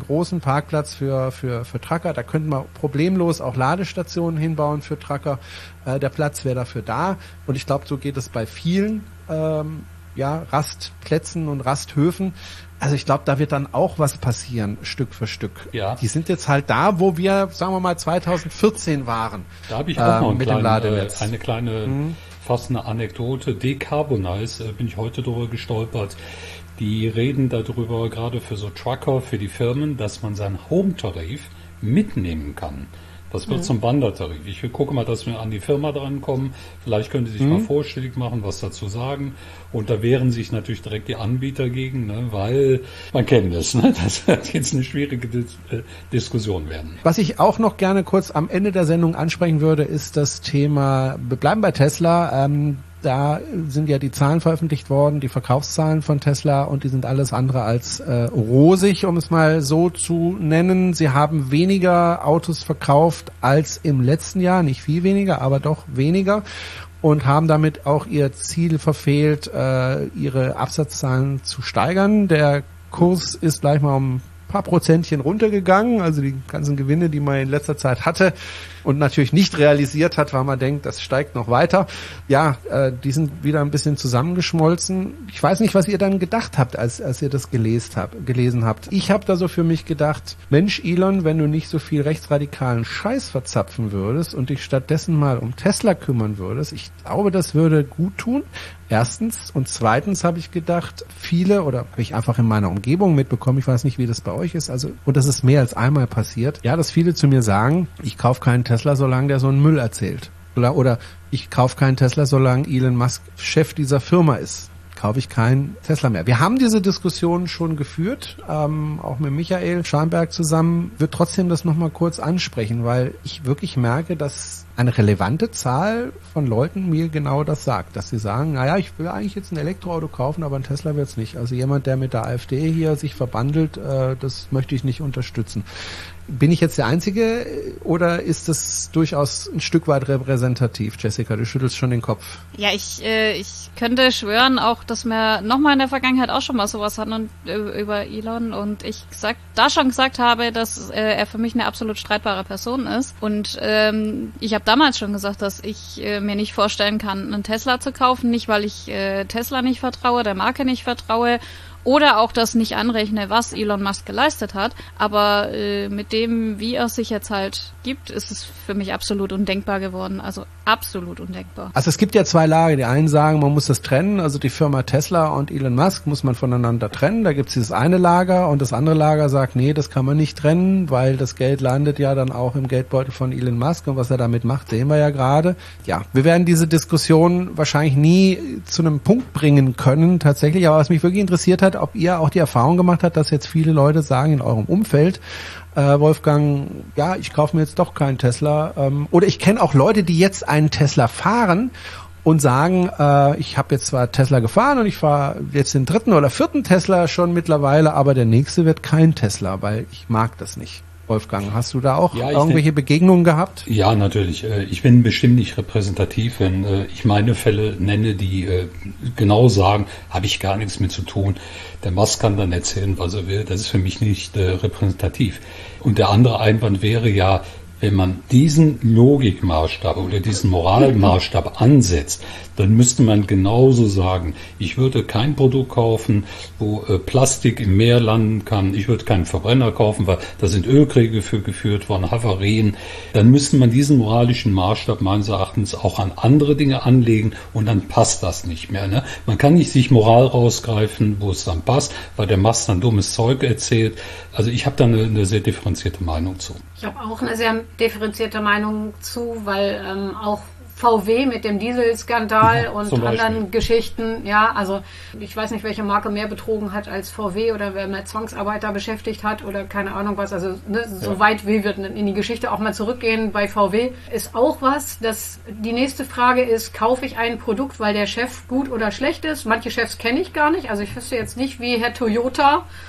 großen Parkplatz für, für, für Trucker. Da könnten wir problemlos auch Ladestationen hinbauen für Trucker. Äh, der Platz wäre dafür da. Und ich glaube, so geht es bei vielen ähm, ja, Rastplätzen und Rasthöfen. Also ich glaube, da wird dann auch was passieren, Stück für Stück. Ja. Die sind jetzt halt da, wo wir, sagen wir mal, zweitausendvierzehn waren. Da habe ich auch äh, noch einen kleinen, äh, eine kleine, mhm. fast eine Anekdote. Decarbonize, äh, bin ich heute drüber gestolpert. Die reden darüber, gerade für so Trucker, für die Firmen, dass man seinen Home-Tarif mitnehmen kann. Das wird mhm. zum Wandertarif. Ich gucke mal, dass wir an die Firma drankommen. Vielleicht können Sie sich mhm. mal vorstellig machen, was dazu sagen. Und da wehren sich natürlich direkt die Anbieter gegen, ne? Weil man kennt es. Ne? Das wird jetzt eine schwierige Dis- äh, Diskussion werden. Was ich auch noch gerne kurz am Ende der Sendung ansprechen würde, ist das Thema, wir bleiben bei Tesla, ähm, da sind ja die Zahlen veröffentlicht worden, die Verkaufszahlen von Tesla, und die sind alles andere als äh, rosig, um es mal so zu nennen. Sie haben weniger Autos verkauft als im letzten Jahr, nicht viel weniger, aber doch weniger, und haben damit auch ihr Ziel verfehlt, äh, ihre Absatzzahlen zu steigern. Der Kurs ist gleich mal um ein paar Prozentchen runtergegangen, also die ganzen Gewinne, die man in letzter Zeit hatte und natürlich nicht realisiert hat, weil man denkt, das steigt noch weiter. Ja, äh, die sind wieder ein bisschen zusammengeschmolzen. Ich weiß nicht, was ihr dann gedacht habt, als als ihr das gelesen habt. Gelesen habt. Ich habe da so für mich gedacht, Mensch, Elon, wenn du nicht so viel rechtsradikalen Scheiß verzapfen würdest und dich stattdessen mal um Tesla kümmern würdest, ich glaube, das würde gut tun. Erstens. Und zweitens habe ich gedacht, viele, oder habe ich einfach in meiner Umgebung mitbekommen, ich weiß nicht, wie das bei euch ist, also, und das ist mehr als einmal passiert, ja, dass viele zu mir sagen, ich kaufe keinen Tesla, solange der so einen Müll erzählt. Oder, oder ich kaufe keinen Tesla, solange Elon Musk Chef dieser Firma ist. Kaufe ich keinen Tesla mehr. Wir haben diese Diskussion schon geführt, ähm, auch mit Michael Scharnberg zusammen. Ich würde trotzdem das nochmal kurz ansprechen, weil ich wirklich merke, dass eine relevante Zahl von Leuten mir genau das sagt, dass sie sagen, naja, ich will eigentlich jetzt ein Elektroauto kaufen, aber ein Tesla wird's nicht. Also jemand, der mit der AfD hier sich verbandelt, äh, das möchte ich nicht unterstützen. Bin ich jetzt der Einzige oder ist das durchaus ein Stück weit repräsentativ? Jessica, du schüttelst schon den Kopf. Ja, ich äh, ich könnte schwören auch, dass wir nochmal in der Vergangenheit auch schon mal sowas hatten und, äh, über Elon, und ich gesagt, da schon gesagt habe, dass äh, er für mich eine absolut streitbare Person ist. Und ähm, ich habe damals schon gesagt, dass ich äh, mir nicht vorstellen kann, einen Tesla zu kaufen, nicht weil ich äh, Tesla nicht vertraue, der Marke nicht vertraue, oder auch das nicht anrechne, was Elon Musk geleistet hat. Aber äh, mit dem, wie er sich jetzt halt gibt, ist es für mich absolut undenkbar geworden. Also absolut undenkbar. Also es gibt ja zwei Lager. Die einen sagen, man muss das trennen. Also die Firma Tesla und Elon Musk muss man voneinander trennen. Da gibt es dieses eine Lager, und das andere Lager sagt, nee, das kann man nicht trennen, weil das Geld landet ja dann auch im Geldbeutel von Elon Musk, und was er damit macht, sehen wir ja gerade. Ja, wir werden diese Diskussion wahrscheinlich nie zu einem Punkt bringen können, tatsächlich. Aber was mich wirklich interessiert hat, ob ihr auch die Erfahrung gemacht habt, dass jetzt viele Leute sagen in eurem Umfeld, äh, Wolfgang, ja, ich kaufe mir jetzt doch keinen Tesla. Ähm, oder ich kenne auch Leute, die jetzt einen Tesla fahren und sagen, äh, ich habe jetzt zwar Tesla gefahren und ich fahre jetzt den dritten oder vierten Tesla schon mittlerweile, aber der nächste wird kein Tesla, weil ich mag das nicht. Wolfgang, hast du da auch ja, irgendwelche denk, Begegnungen gehabt? Ja, natürlich. Ich bin bestimmt nicht repräsentativ, wenn ich meine Fälle nenne, die genau sagen, habe ich gar nichts mit zu tun. Der Musk kann dann erzählen, was er will. Das ist für mich nicht repräsentativ. Und der andere Einwand wäre ja, wenn man diesen Logikmaßstab oder diesen Moralmaßstab ansetzt, dann müsste man genauso sagen, ich würde kein Produkt kaufen, wo äh, Plastik im Meer landen kann, ich würde keinen Verbrenner kaufen, weil da sind Ölkriege für geführt worden, Havarien. Dann müsste man diesen moralischen Maßstab meines Erachtens auch an andere Dinge anlegen, und dann passt das nicht mehr. Ne? Man kann nicht sich Moral rausgreifen, wo es dann passt, weil der Mast dann dummes Zeug erzählt. Also ich habe da eine, eine sehr differenzierte Meinung zu. Ich habe auch eine sehr differenzierte Meinung zu, weil ähm, auch V W mit dem Dieselskandal ja, und anderen Geschichten, ja, also ich weiß nicht, welche Marke mehr betrogen hat als V W oder wer mehr Zwangsarbeiter beschäftigt hat oder keine Ahnung was, also ne, so ja. weit wie wir in die Geschichte auch mal zurückgehen bei V W, ist auch was, dass die nächste Frage ist, kaufe ich ein Produkt, weil der Chef gut oder schlecht ist? Manche Chefs kenne ich gar nicht, also ich wüsste jetzt nicht, wie Herr Toyota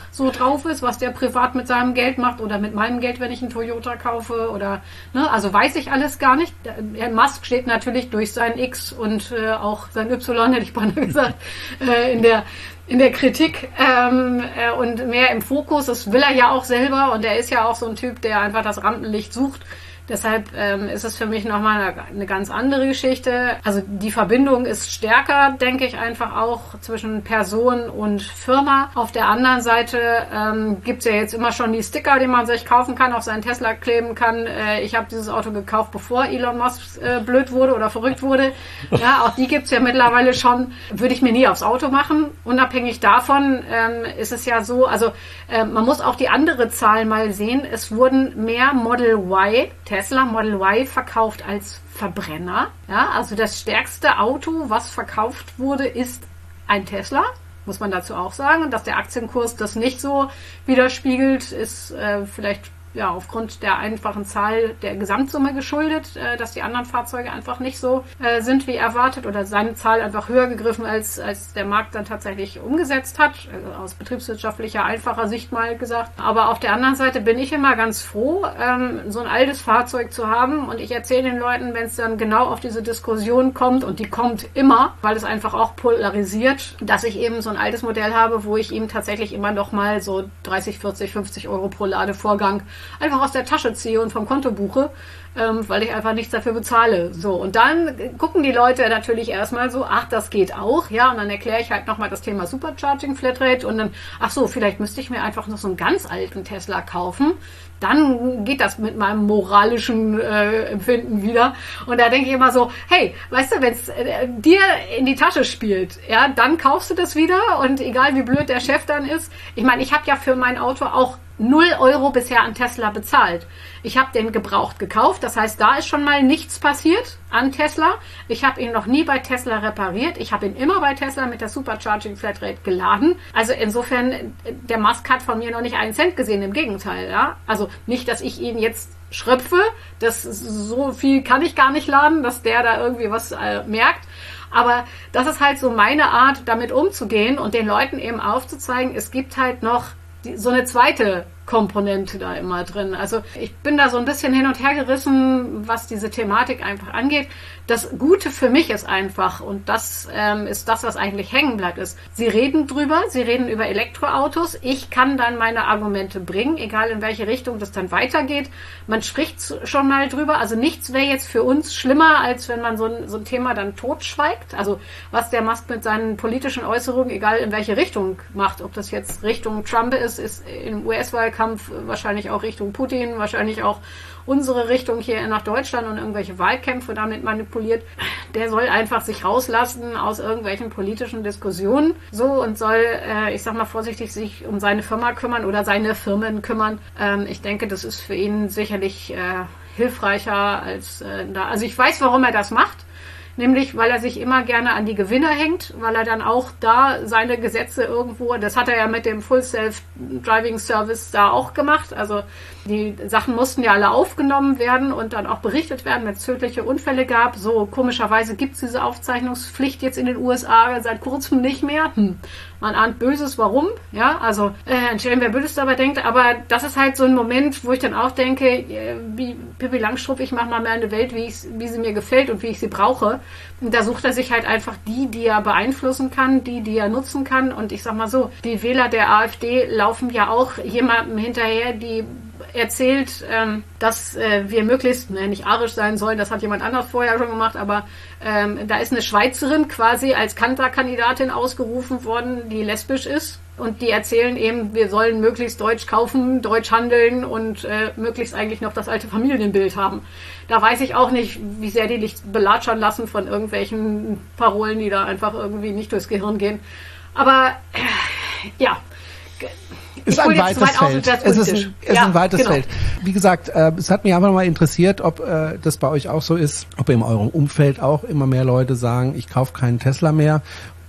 so drauf ist, was der privat mit seinem Geld macht oder mit meinem Geld, wenn ich einen Toyota kaufe oder, ne, also weiß ich alles gar nicht. Herr Musk steht natürlich durch sein X und äh, auch sein Y, hätte ich beinahe gesagt, äh, in der in der Kritik ähm, äh, und mehr im Fokus. Das will er ja auch selber und er ist ja auch so ein Typ, der einfach das Rampenlicht sucht. Deshalb ähm, ist es für mich nochmal eine, eine ganz andere Geschichte. Also die Verbindung ist stärker, denke ich, einfach auch zwischen Person und Firma. Auf der anderen Seite ähm, gibt es ja jetzt immer schon die Sticker, die man sich kaufen kann, auf seinen Tesla kleben kann. Äh, ich habe dieses Auto gekauft, bevor Elon Musk äh, blöd wurde oder verrückt wurde. Ja, auch die gibt es ja mittlerweile schon. Würde ich mir nie aufs Auto machen. Unabhängig davon ähm, ist es ja so, also äh, man muss auch die andere Zahl mal sehen. Es wurden mehr Model Y, Tesla Model Y verkauft als Verbrenner. Ja, also das stärkste Auto, was verkauft wurde, ist ein Tesla. Muss man dazu auch sagen. Und dass der Aktienkurs das nicht so widerspiegelt, ist äh, vielleicht ja aufgrund der einfachen Zahl der Gesamtsumme geschuldet, äh, dass die anderen Fahrzeuge einfach nicht so äh, sind wie erwartet oder seine Zahl einfach höher gegriffen, als als der Markt dann tatsächlich umgesetzt hat, also aus betriebswirtschaftlicher, einfacher Sicht mal gesagt. Aber auf der anderen Seite bin ich immer ganz froh, ähm, so ein altes Fahrzeug zu haben und ich erzähle den Leuten, wenn es dann genau auf diese Diskussion kommt und die kommt immer, weil es einfach auch polarisiert, dass ich eben so ein altes Modell habe, wo ich ihm tatsächlich immer noch mal so dreißig, vierzig, fünfzig Euro pro Ladevorgang einfach aus der Tasche ziehe und vom Konto buche, ähm, weil ich einfach nichts dafür bezahle. So, und dann gucken die Leute natürlich erstmal so, ach, das geht auch, ja, und dann erkläre ich halt nochmal das Thema Supercharging Flatrate und dann, ach so, vielleicht müsste ich mir einfach noch so einen ganz alten Tesla kaufen. Dann geht das mit meinem moralischen äh, Empfinden wieder. Und da denke ich immer so, hey, weißt du, wenn es äh, dir in die Tasche spielt, ja, dann kaufst du das wieder und egal wie blöd der Chef dann ist. Ich meine, ich habe ja für mein Auto auch null Euro bisher an Tesla bezahlt. Ich habe den gebraucht gekauft, das heißt, da ist schon mal nichts passiert an Tesla. Ich habe ihn noch nie bei Tesla repariert. Ich habe ihn immer bei Tesla mit der Supercharging Flatrate geladen. Also insofern, der Musk hat von mir noch nicht einen Cent gesehen, im Gegenteil. Ja? Also nicht, dass ich ihn jetzt schröpfe, das so viel kann ich gar nicht laden, dass der da irgendwie was äh, merkt. Aber das ist halt so meine Art, damit umzugehen und den Leuten eben aufzuzeigen, es gibt halt noch die, so eine zweite Komponente da immer drin. Also ich bin da so ein bisschen hin und her gerissen, was diese Thematik einfach angeht. Das Gute für mich ist einfach, und das ähm, ist das, was eigentlich hängen bleibt, ist, sie reden drüber, sie reden über Elektroautos. Ich kann dann meine Argumente bringen, egal in welche Richtung das dann weitergeht. Man spricht schon mal drüber. Also nichts wäre jetzt für uns schlimmer, als wenn man so ein, so ein Thema dann totschweigt. Also was der Musk mit seinen politischen Äußerungen, egal in welche Richtung macht, ob das jetzt Richtung Trump ist, ist im U S-Wahlkampf wahrscheinlich auch Richtung Putin, wahrscheinlich auch unsere Richtung hier nach Deutschland und irgendwelche Wahlkämpfe damit manipuliert. Der soll einfach sich rauslassen aus irgendwelchen politischen Diskussionen so und soll, äh, ich sag mal vorsichtig, sich um seine Firma kümmern oder seine Firmen kümmern. Ähm, ich denke, das ist für ihn sicherlich äh, hilfreicher als äh, da. Also ich weiß, warum er das macht. Nämlich, weil er sich immer gerne an die Gewinner hängt, weil er dann auch da seine Gesetze irgendwo, das hat er ja mit dem Full Self-Driving Service da auch gemacht, also die Sachen mussten ja alle aufgenommen werden und dann auch berichtet werden, wenn es tödliche Unfälle gab. So komischerweise gibt es diese Aufzeichnungspflicht jetzt in den U S A seit kurzem nicht mehr. Hm. Man ahnt Böses, warum? Ja, also äh, entschuldigen, wer Böses dabei denkt, aber das ist halt so ein Moment, wo ich dann auch denke, äh, wie Pippi Langstrumpf, ich mache mal mehr eine Welt, wie, ich, wie sie mir gefällt und wie ich sie brauche. Und da sucht er sich halt einfach die, die er beeinflussen kann, die, die er nutzen kann. Und ich sag mal so, die Wähler der AfD laufen ja auch jemandem hinterher, die erzählt, ähm, dass äh, wir möglichst ne, nicht arisch sein sollen, das hat jemand anders vorher schon gemacht, aber ähm, da ist eine Schweizerin quasi als Kanzlerkandidatin ausgerufen worden, die lesbisch ist und die erzählen eben, wir sollen möglichst deutsch kaufen, deutsch handeln und äh, möglichst eigentlich noch das alte Familienbild haben. Da weiß ich auch nicht, wie sehr die sich belatschern lassen von irgendwelchen Parolen, die da einfach irgendwie nicht durchs Gehirn gehen. Aber äh, ja, ist ein weites Feld. Es ist ein, ist ja, ein weites genau. Feld. Wie gesagt, äh, es hat mich einfach mal interessiert, ob äh, das bei euch auch so ist, ob in eurem Umfeld auch immer mehr Leute sagen, ich kaufe keinen Tesla mehr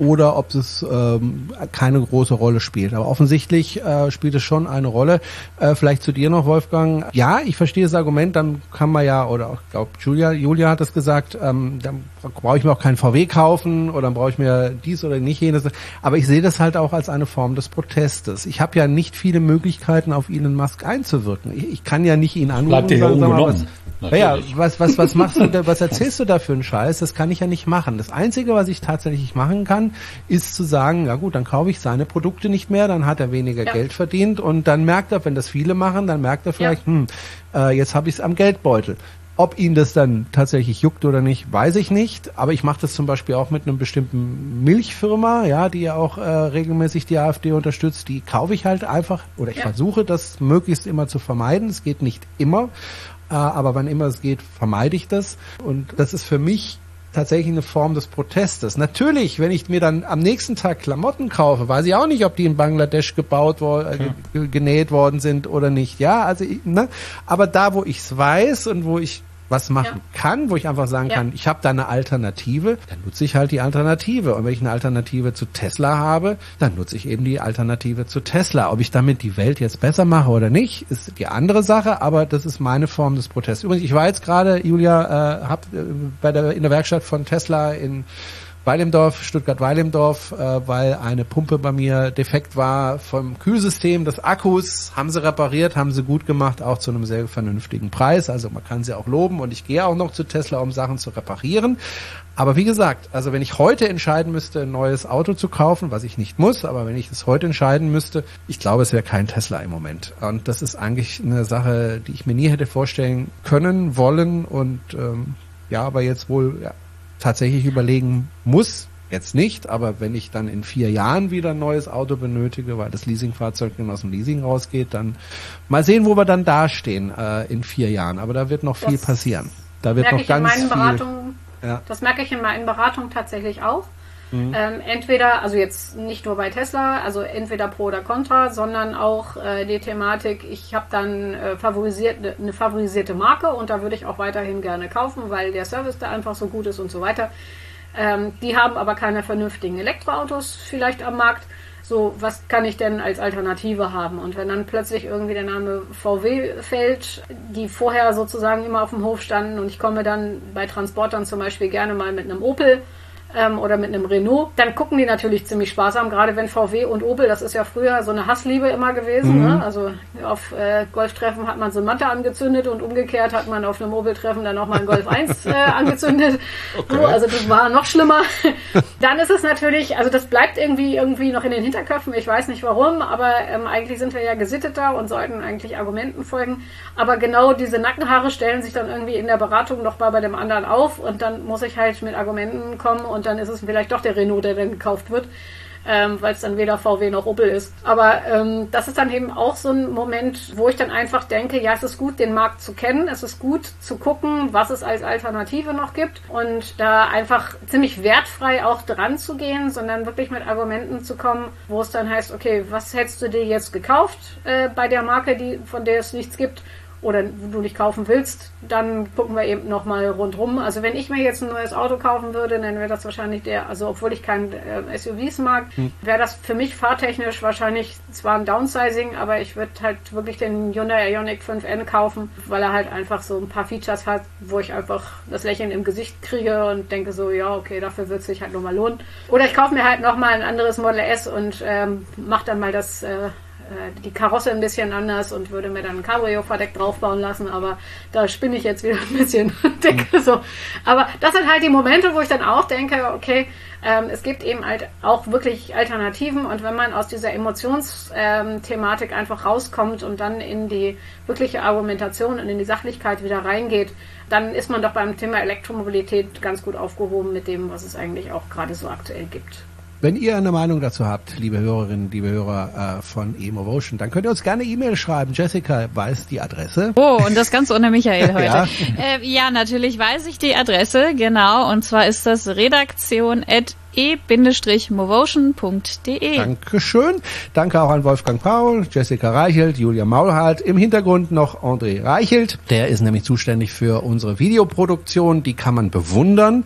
oder ob es ähm, keine große Rolle spielt. Aber offensichtlich äh, spielt es schon eine Rolle. Äh, vielleicht zu dir noch, Wolfgang. Ja, ich verstehe das Argument, dann kann man ja, oder ich glaube, Julia, Julia hat es gesagt, ähm, dann brauche ich mir auch keinen V W kaufen oder dann brauche ich mir dies oder nicht jenes. Aber ich sehe das halt auch als eine Form des Protestes. Ich habe ja nicht viele Möglichkeiten, auf Elon Musk einzuwirken. Ich, ich kann ja nicht ihn anrufen Bleibt und sagen, sag mal, was, ja, was, was, was machst du da, was erzählst du da für einen Scheiß? Das kann ich ja nicht machen. Das Einzige, was ich tatsächlich machen kann, ist zu sagen, ja gut, dann kaufe ich seine Produkte nicht mehr, dann hat er weniger ja. Geld verdient und dann merkt er, wenn das viele machen, dann merkt er vielleicht, ja. hm, äh, jetzt habe ich es am Geldbeutel. Ob ihn das dann tatsächlich juckt oder nicht, weiß ich nicht. Aber ich mache das zum Beispiel auch mit einem bestimmten Milchfirma, ja, die ja auch äh, regelmäßig die AfD unterstützt. Die kaufe ich halt einfach, oder ich ja. versuche das möglichst immer zu vermeiden. Es geht nicht immer, äh, aber wann immer es geht, vermeide ich das. Und das ist für mich tatsächlich eine Form des Protestes. Natürlich, wenn ich mir dann am nächsten Tag Klamotten kaufe, weiß ich auch nicht, ob die in Bangladesch gebaut worden, äh, genäht worden sind oder nicht. Ja, also, ich, ne? Aber da, wo ich es weiß und wo ich was machen ja. kann, wo ich einfach sagen ja. kann, ich habe da eine Alternative, dann nutze ich halt die Alternative. Und wenn ich eine Alternative zu Tesla habe, dann nutze ich eben die Alternative zu Tesla. Ob ich damit die Welt jetzt besser mache oder nicht, ist die andere Sache, aber das ist meine Form des Protests. Übrigens, ich war jetzt gerade, Julia, äh, hab äh, bei der in der Werkstatt von Tesla in Weilimdorf, Stuttgart-Weilimdorf, äh, weil eine Pumpe bei mir defekt war vom Kühlsystem des Akkus, haben sie repariert, haben sie gut gemacht, auch zu einem sehr vernünftigen Preis, also man kann sie auch loben und ich gehe auch noch zu Tesla, um Sachen zu reparieren. Aber wie gesagt, also wenn ich heute entscheiden müsste, ein neues Auto zu kaufen, was ich nicht muss, aber wenn ich es heute entscheiden müsste, ich glaube, es wäre kein Tesla im Moment. Und das ist eigentlich eine Sache, die ich mir nie hätte vorstellen können, wollen und ähm, ja, aber jetzt wohl ja, tatsächlich überlegen muss, jetzt nicht, aber wenn ich dann in vier Jahren wieder ein neues Auto benötige, weil das Leasingfahrzeug dann aus dem Leasing rausgeht, dann mal sehen, wo wir dann dastehen äh, in vier Jahren. Aber da wird noch viel das passieren. Da wird noch ganz viel. Beratungen, ja. Das merke ich in meinen Beratungen tatsächlich auch. Mhm. Ähm, entweder, also jetzt nicht nur bei Tesla, also entweder pro oder contra, sondern auch äh, die Thematik, ich habe dann äh, favorisiert, eine favorisierte Marke und da würde ich auch weiterhin gerne kaufen, weil der Service da einfach so gut ist und so weiter. Ähm, die haben aber keine vernünftigen Elektroautos vielleicht am Markt. So, was kann ich denn als Alternative haben? Und wenn dann plötzlich irgendwie der Name V W fällt, die vorher sozusagen immer auf dem Hof standen und ich komme dann bei Transportern zum Beispiel gerne mal mit einem Opel ähm, oder mit einem Renault, dann gucken die natürlich ziemlich sparsam, gerade wenn V W und Opel, das ist ja früher so eine Hassliebe immer gewesen, mhm. ne? Also auf äh, Golftreffen hat man so ein Manta angezündet und umgekehrt hat man auf einem Opel-Treffen dann auch mal ein Golf eins äh, angezündet. Okay. So, also das war noch schlimmer. Dann ist es natürlich, also das bleibt irgendwie irgendwie noch in den Hinterköpfen, ich weiß nicht warum, aber ähm, eigentlich sind wir ja gesitteter und sollten eigentlich Argumenten folgen, aber genau diese Nackenhaare stellen sich dann irgendwie in der Beratung noch mal bei dem anderen auf und dann muss ich halt mit Argumenten kommen und dann ist es vielleicht doch der Renault, der dann gekauft wird, ähm, weil es dann weder V W noch Opel ist. Aber ähm, das ist dann eben auch so ein Moment, wo ich dann einfach denke, ja, es ist gut, den Markt zu kennen, es ist gut zu gucken, was es als Alternative noch gibt und da einfach ziemlich wertfrei auch dran zu gehen, sondern wirklich mit Argumenten zu kommen, wo es dann heißt, okay, was hättest du dir jetzt gekauft äh, bei der Marke, die von der es nichts gibt, oder du nicht kaufen willst, dann gucken wir eben nochmal rundrum. Also wenn ich mir jetzt ein neues Auto kaufen würde, dann wäre das wahrscheinlich der, also obwohl ich kein äh, S U Vs mag, hm. wäre das für mich fahrtechnisch wahrscheinlich zwar ein Downsizing, aber ich würde halt wirklich den Hyundai Ioniq fünf N kaufen, weil er halt einfach so ein paar Features hat, wo ich einfach das Lächeln im Gesicht kriege und denke so, ja, okay, dafür wird es sich halt nochmal lohnen. Oder ich kaufe mir halt nochmal ein anderes Model S und ähm, mache dann mal das äh, die Karosse ein bisschen anders und würde mir dann ein Cabrio-Verdeck draufbauen lassen, aber da spinne ich jetzt wieder ein bisschen und denke so. Aber das sind halt die Momente, wo ich dann auch denke, okay, ähm, es gibt eben halt auch wirklich Alternativen und wenn man aus dieser Emotionsthematik ähm, einfach rauskommt und dann in die wirkliche Argumentation und in die Sachlichkeit wieder reingeht, dann ist man doch beim Thema Elektromobilität ganz gut aufgehoben mit dem, was es eigentlich auch gerade so aktuell gibt. Wenn ihr eine Meinung dazu habt, liebe Hörerinnen, liebe Hörer äh, von eMovotion, dann könnt ihr uns gerne E-Mail schreiben. Jessica weiß die Adresse. Oh, und das ganz ohne Michael heute. ja. Äh, ja, natürlich weiß ich die Adresse, genau. Und zwar ist das redaktion at e movotion punkt de. Dankeschön. Danke auch an Wolfgang Paul, Jessica Reichelt, Julia Maulhardt. Im Hintergrund noch André Reichelt. Der ist nämlich zuständig für unsere Videoproduktion. Die kann man bewundern.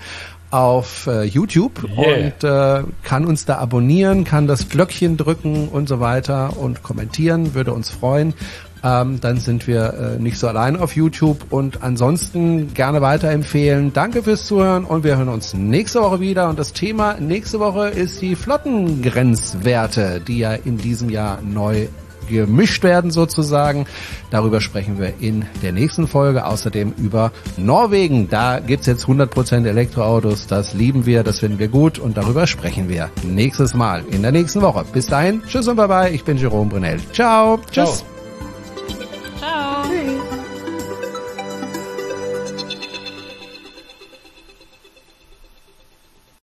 auf äh, YouTube Yeah. und äh, kann uns da abonnieren, kann das Glöckchen drücken und so weiter und kommentieren, würde uns freuen. Ähm, dann sind wir äh, nicht so allein auf YouTube und ansonsten gerne weiterempfehlen. Danke fürs Zuhören und wir hören uns nächste Woche wieder. Und das Thema nächste Woche ist die Flottengrenzwerte, die ja in diesem Jahr neu gemischt werden sozusagen. Darüber sprechen wir in der nächsten Folge. Außerdem über Norwegen. Da gibt's jetzt hundert Prozent Elektroautos. Das lieben wir, das finden wir gut und darüber sprechen wir nächstes Mal in der nächsten Woche. Bis dahin, tschüss und bye bye. Ich bin Jerome Brunel. Ciao. Ciao. Tschüss.